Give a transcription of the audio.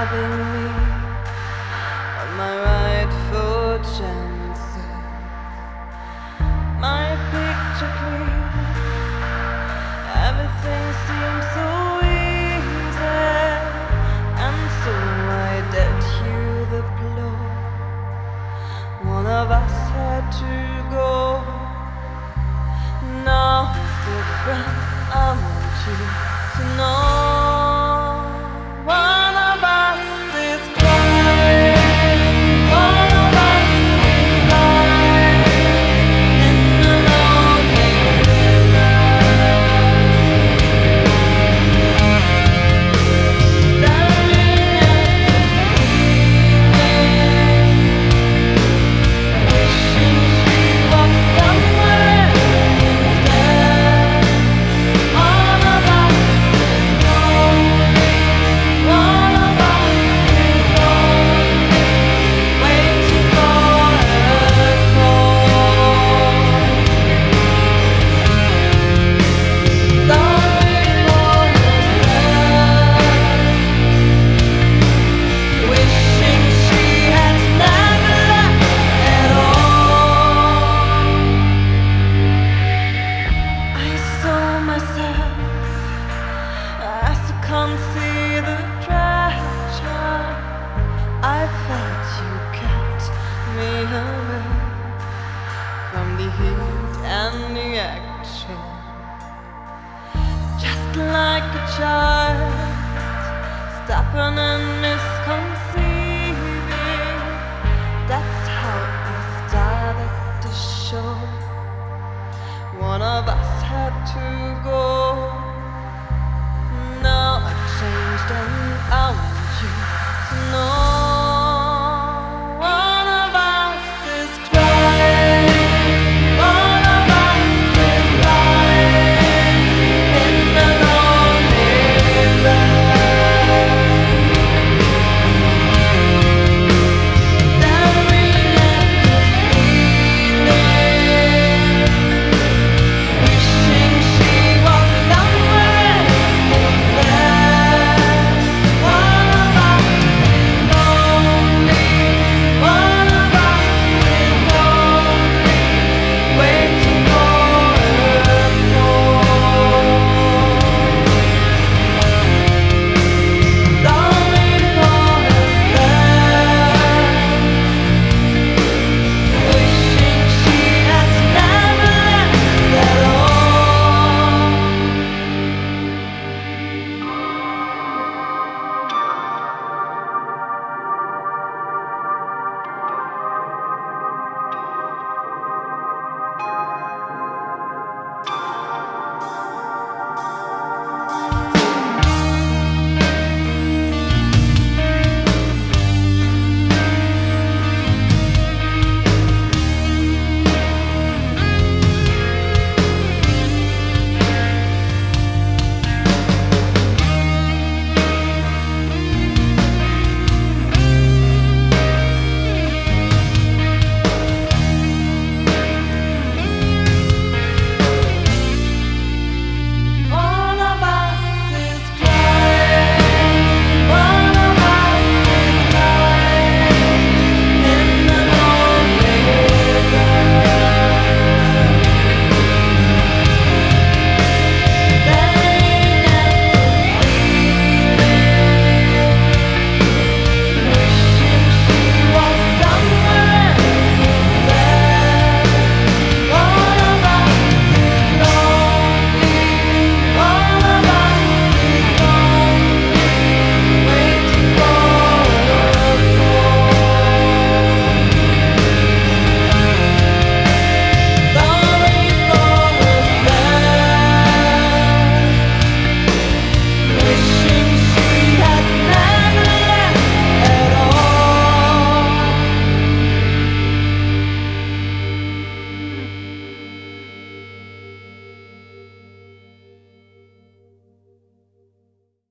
stabbing me on my right foot chances. My picture clear, everything seems so easy, and so I dealt you the blow. One of us had to go. Now it's different, I want you to know. One of us is crying, one of us is lying in the lonely night, staring at the ceiling, wishing she was somewhere instead. One of us is lonely, one of us is lonely, waiting for a call. Sorry for herself, wishing she had never left at all. I saw myself as I can't see the treasure. I felt you kept me away from the heat and the action, just like a child, stubborn and misconceiving. That's how I started to show. One of us had to go.